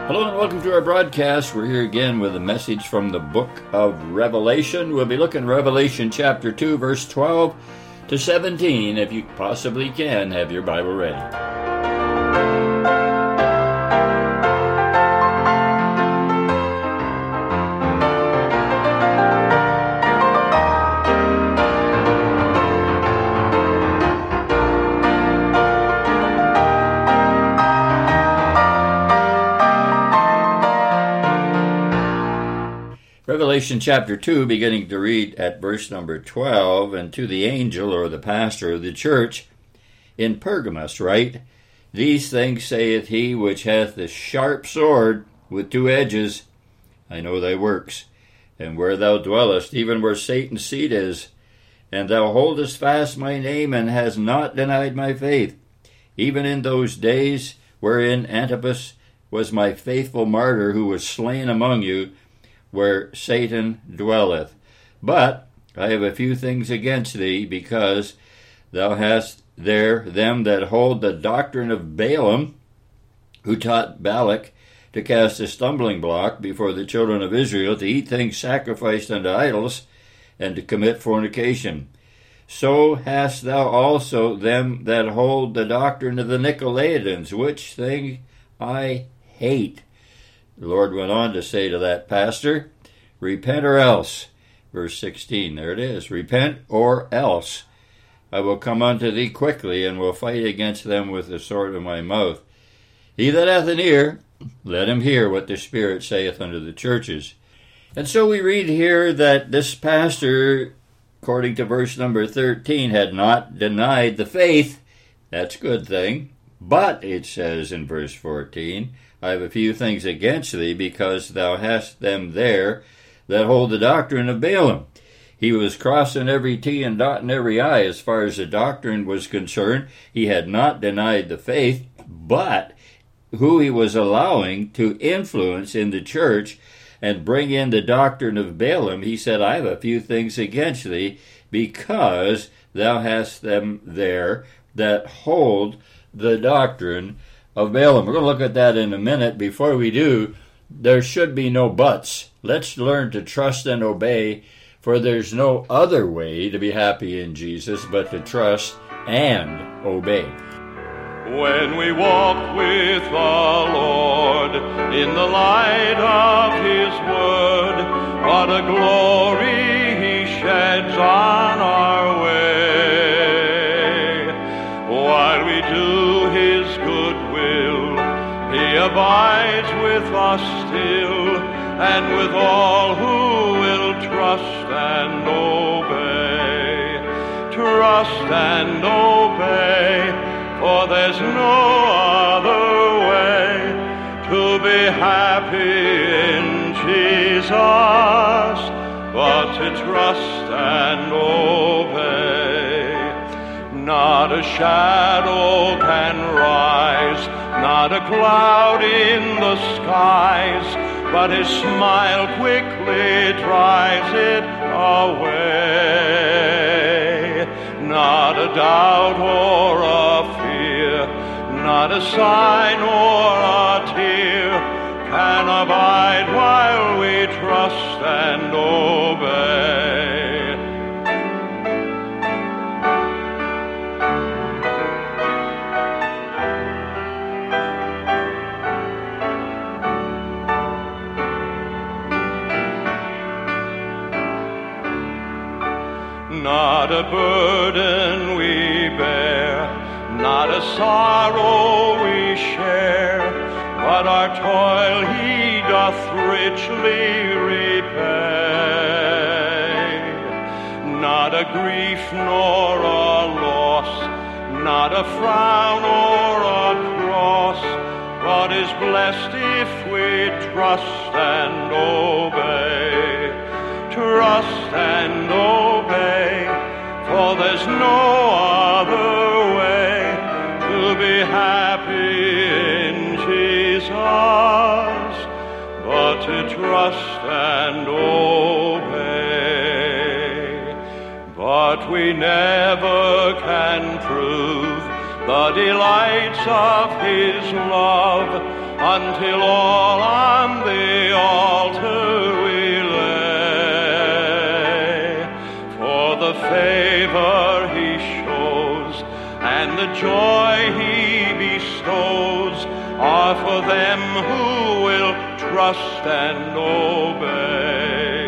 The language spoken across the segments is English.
Hello and welcome to our broadcast. We're here again with a message from the book of Revelation. We'll be looking at Revelation chapter 2, verse 12 to 17. If you possibly can, have your Bible ready. Revelation chapter 2, beginning to read at verse number 12, and to the angel or the pastor of the church in Pergamos write, These things saith he which hath the sharp sword with two edges. I know thy works, and where thou dwellest, even where Satan's seat is, and thou holdest fast my name, and hast not denied my faith, even in those days wherein Antipas was my faithful martyr, who was slain among you, where Satan dwelleth. But I have a few things against thee, because thou hast there them that hold the doctrine of Balaam, who taught Balak to cast a stumbling block before the children of Israel, to eat things sacrificed unto idols, and to commit fornication. So hast thou also them that hold the doctrine of the Nicolaitans, which thing I hate. The Lord went on to say to that pastor, Repent or else. Verse 16, there it is. Repent or else. I will come unto thee quickly, and will fight against them with the sword of my mouth. He that hath an ear, let him hear what the Spirit saith unto the churches. And so we read here that this pastor, according to verse number 13, had not denied the faith. That's a good thing. But, it says in verse 14, I have a few things against thee, because thou hast them there that hold the doctrine of Balaam. He was crossing every T and dotting every I as far as the doctrine was concerned. He had not denied the faith, but who he was allowing to influence in the church and bring in the doctrine of Balaam, he said, I have a few things against thee, because thou hast them there that hold the doctrine of Balaam. We're going to look at that in a minute. Before we do, there should be no buts. Let's learn to trust and obey, for there's no other way to be happy in Jesus but to trust and obey. When we walk with the Lord in the light of His Word, what a glory He sheds on our way. While we do His good will, He abides with us still, and with all who will trust and obey. Trust and obey, for there's no other way to be happy in Jesus but to trust and obey. Not a shadow can rise, not a cloud in the skies, but His smile quickly drives it away. Not a doubt or a fear, not a sign or a tear can abide while we trust and obey. Not a burden we bear, not a sorrow we share, but our toil He doth richly repay. Not a grief nor a loss, not a frown or a cross, but is blessed if we trust and obey. Trust and obey, for there's no other way to be happy in Jesus but to trust and obey. But we never can prove the delights of His love until all on the altar we lay. For the favor he shows and the joy he bestows are for them who will trust and obey.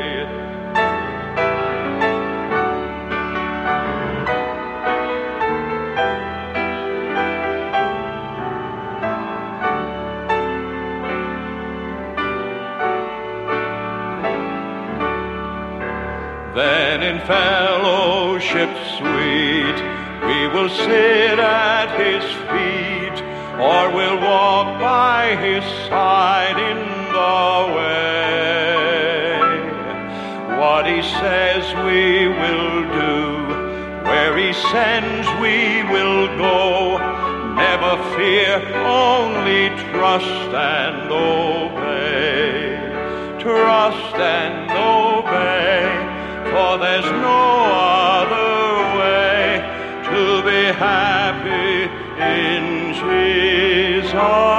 Then in fellowship sweet we will sit at his feet, or we'll walk by his side in the way. What he says we will do, where he sends we will go. Never fear, only trust and obey. Trust and obey. For there's no other way to be happy in Jesus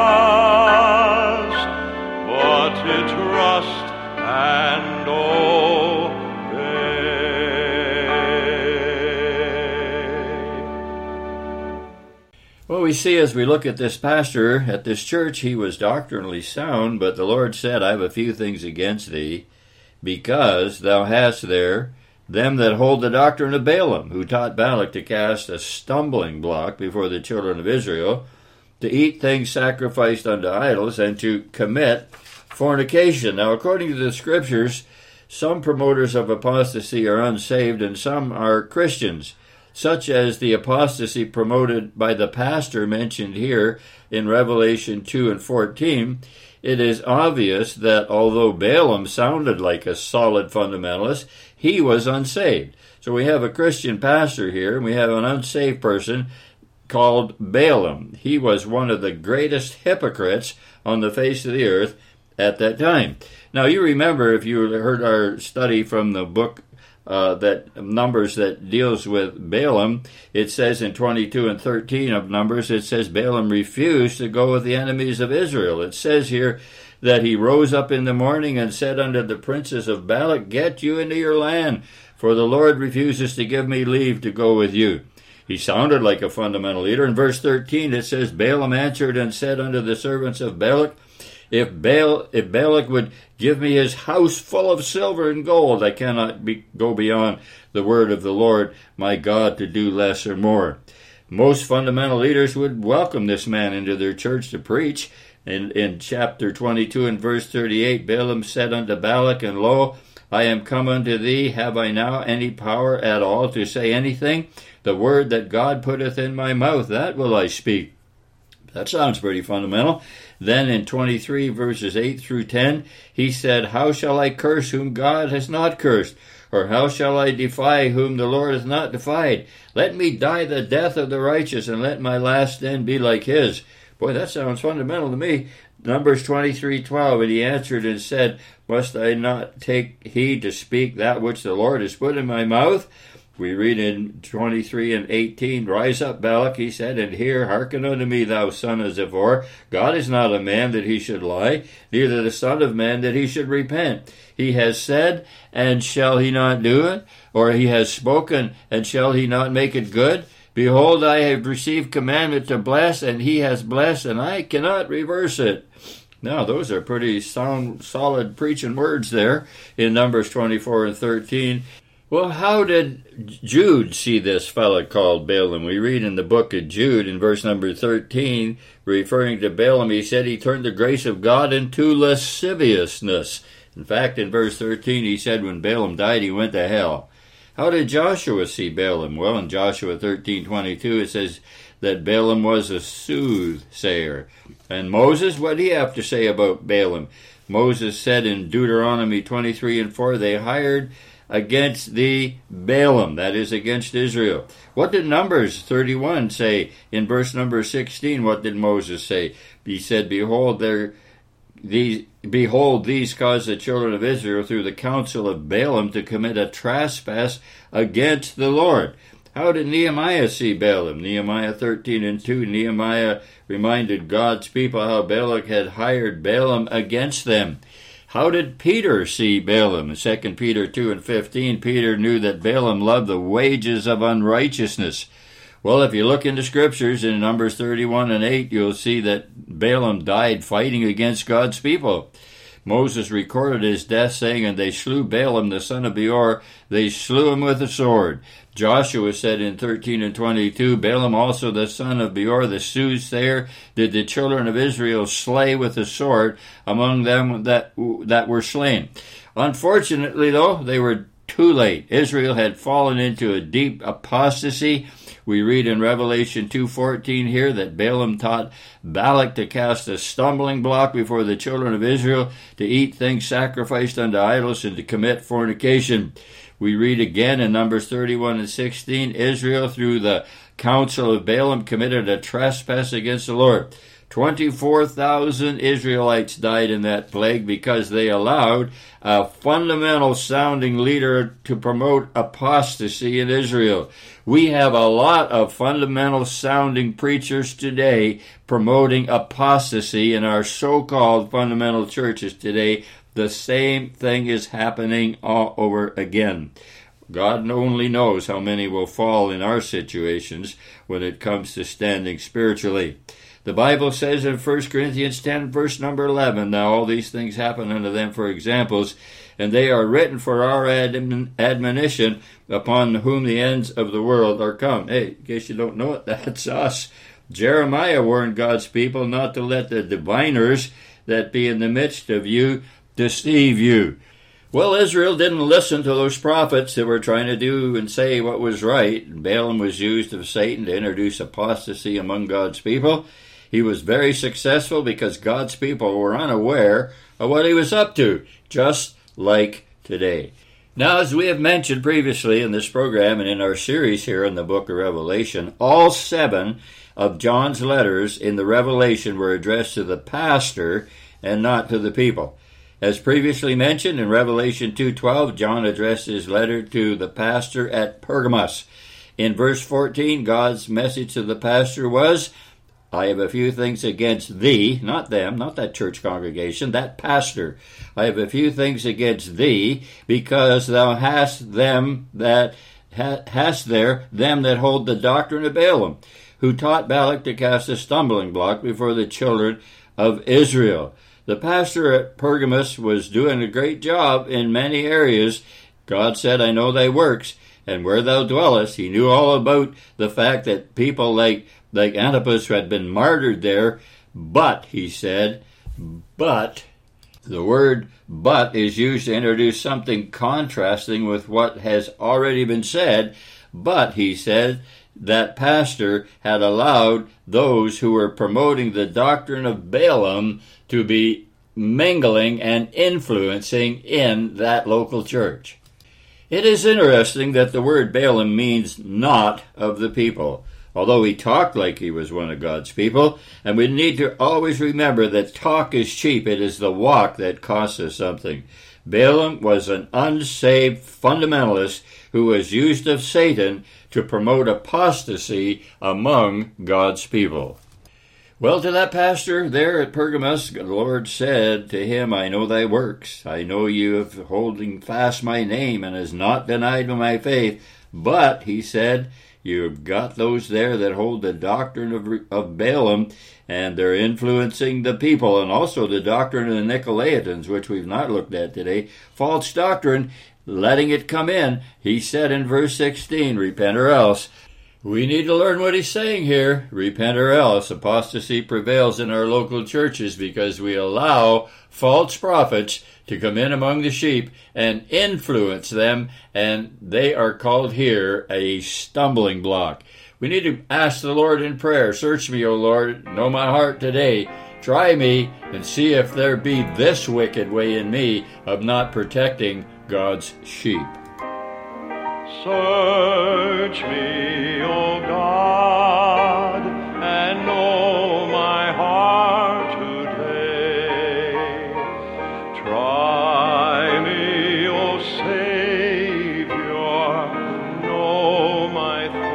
but to trust and obey. Well, we see as we look at this pastor at this church, he was doctrinally sound, but the Lord said, I have a few things against thee, because thou hast there them that hold the doctrine of Balaam, who taught Balak to cast a stumbling block before the children of Israel, to eat things sacrificed unto idols, and to commit fornication. Now, according to the Scriptures, some promoters of apostasy are unsaved, and some are Christians, such as the apostasy promoted by the pastor mentioned here in Revelation 2 and 14. It is obvious that although Balaam sounded like a solid fundamentalist, he was unsaved. So we have a Christian pastor here, and we have an unsaved person called Balaam. He was one of the greatest hypocrites on the face of the earth at that time. Now, you remember, if you heard our study from the book that Numbers that deals with Balaam, it says in 22 and 13 of Numbers, it says Balaam refused to go with the enemies of Israel. It says here that he rose up in the morning and said unto the princes of Balak, Get you into your land, for the Lord refuses to give me leave to go with you. He sounded like a fundamental leader. In verse 13 it says, Balaam answered and said unto the servants of Balak, If Balak would give me his house full of silver and gold, I cannot go beyond the word of the Lord my God to do less or more. Most fundamental leaders would welcome this man into their church to preach. In chapter 22 and verse 38, Balaam said unto Balak, And lo, I am come unto thee. Have I now any power at all to say anything? The word that God putteth in my mouth, that will I speak. That sounds pretty fundamental. Then in 23 verses 8 through 10, he said, How shall I curse whom God has not cursed? Or how shall I defy whom the Lord hath not defied? Let me die the death of the righteous, and let my last end be like his. Boy, that sounds fundamental to me. Numbers 23:12, and he answered and said, Must I not take heed to speak that which the Lord has put in my mouth? We read in 23 and 18, Rise up, Balak, he said, and hear, hearken unto me, thou son of Zippor. God is not a man that he should lie, neither the son of man that he should repent. He has said, and shall he not do it? Or he has spoken, and shall he not make it good? Behold, I have received commandment to bless, and he has blessed, and I cannot reverse it. Now, those are pretty sound, solid preaching words there in Numbers 24 and 13. Well, how did Jude see this fellow called Balaam? We read in the book of Jude in verse number 13, referring to Balaam, he said he turned the grace of God into lasciviousness. In fact, in verse 13, he said when Balaam died, he went to hell. How did Joshua see Balaam? Well, in Joshua 13:22, it says that Balaam was a soothsayer. And Moses, what did he have to say about Balaam? Moses said in Deuteronomy 23 and 4, they hired against thee Balaam, that is, against Israel. What did Numbers 31 say? In verse number 16, what did Moses say? He said, Behold, these caused the children of Israel through the counsel of Balaam to commit a trespass against the Lord. How did Nehemiah see Balaam? Nehemiah 13:2, Nehemiah reminded God's people how Balak had hired Balaam against them. How did Peter see Balaam? In 2 Peter 2:15, Peter knew that Balaam loved the wages of unrighteousness. Well, if you look in the scriptures in Numbers 31:8, you'll see that Balaam died fighting against God's people. Moses recorded his death, saying, "And they slew Balaam the son of Beor, they slew him with a sword." Joshua said in 13:22, "Balaam also the son of Beor, the soothsayer, did the children of Israel slay with the sword among them that were slain." Unfortunately, though, they were too late. Israel had fallen into a deep apostasy. We read in Revelation 2:14 here that Balaam taught Balak to cast a stumbling block before the children of Israel, to eat things sacrificed unto idols, and to commit fornication. We read again in Numbers 31:16, Israel, through the counsel of Balaam, committed a trespass against the Lord. 24,000 Israelites died in that plague because they allowed a fundamental sounding leader to promote apostasy in Israel. We have a lot of fundamental sounding preachers today promoting apostasy in our so-called fundamental churches today. The same thing is happening all over again. God only knows how many will fall in our situations when it comes to standing spiritually. The Bible says in 1 Corinthians 10, verse number 11, "Now all these things happen unto them for examples, and they are written for our admonition, upon whom the ends of the world are come." Hey, in case you don't know it, that's us. Jeremiah warned God's people not to let the diviners that be in the midst of you deceive you. Well, Israel didn't listen to those prophets that were trying to do and say what was right. Balaam was used of Satan to introduce apostasy among God's people. He was very successful because God's people were unaware of what he was up to, just like today. Now, as we have mentioned previously in this program and in our series here in the book of Revelation, all 7 of John's letters in the Revelation were addressed to the pastor and not to the people. As previously mentioned, in Revelation 2:12, John addressed his letter to the pastor at Pergamos. In verse 14, God's message to the pastor was, "I have a few things against thee," not them, not that church congregation, that pastor. "I have a few things against thee, because thou hast them that hold the doctrine of Balaam, who taught Balak to cast a stumbling block before the children of Israel." The pastor at Pergamos was doing a great job in many areas. God said, "I know thy works, and where thou dwellest." He knew all about the fact that people like Antipas had been martyred there. But, he said, but, the word but is used to introduce something contrasting with what has already been said. But, he said, that pastor had allowed those who were promoting the doctrine of Balaam to be mingling and influencing in that local church. It is interesting that the word Balaam means "not of the people," although he talked like he was one of God's people, and we need to always remember that talk is cheap. It is the walk that costs us something. Balaam was an unsaved fundamentalist who was used of Satan to promote apostasy among God's people. Well, to that pastor there at Pergamos, the Lord said to him, "I know thy works. I know you have holding fast my name and has not denied my faith. But," he said, "you've got those there that hold the doctrine of Balaam, and they're influencing the people, and also the doctrine of the Nicolaitans," which we've not looked at today. False doctrine, letting it come in. He said in verse 16, "Repent or else." We need to learn what he's saying here. Repent or else. Apostasy prevails in our local churches because we allow false prophets to come in among the sheep and influence them, and they are called here a stumbling block. We need to ask the Lord in prayer, "Search me, O Lord, know my heart today. Try me and see if there be this wicked way in me of not protecting God's sheep." Search me, O God, and know my heart today. Try me, O Savior, know my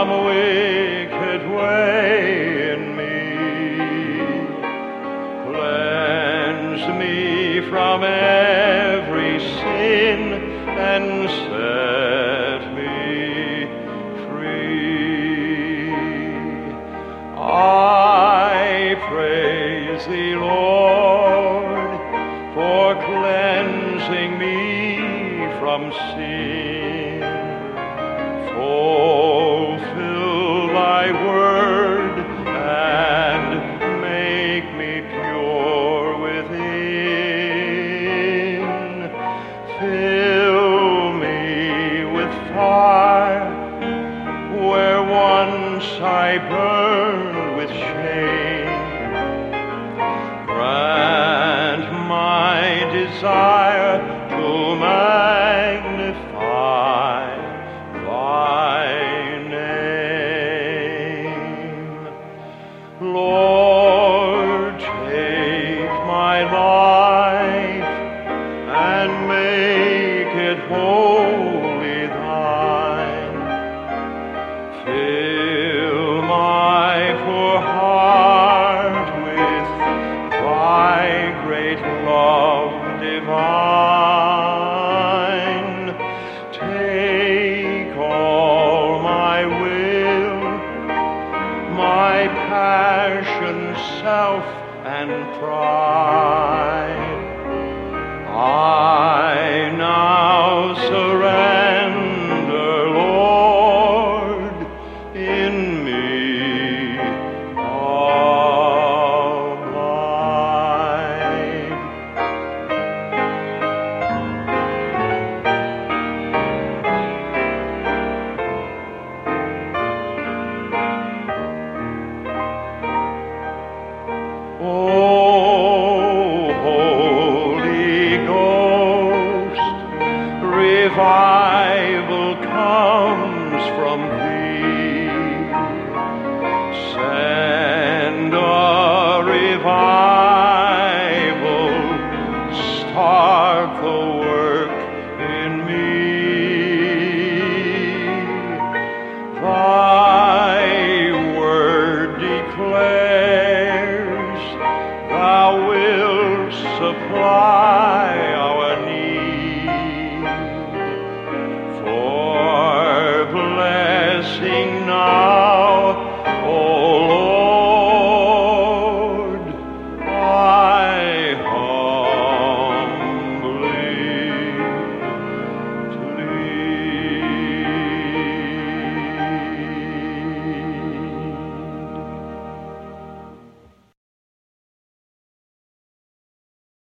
some wicked way in me. Cleanse me from every sin and set me free. I praise thee, Lord, for cleansing me from sin. Fulfill thy word and make me pure within. Fill me with fire where once I burned with shame. Grant my desire to magnify thy name. Lord, take my life and make it wholly thine. Fill my poor heart with thy great love divine. Take all my will, my passion, self, and pride. I now surrender, Lord, in me all thine. O Holy Ghost, revival comes from thee. Send a revival, start the world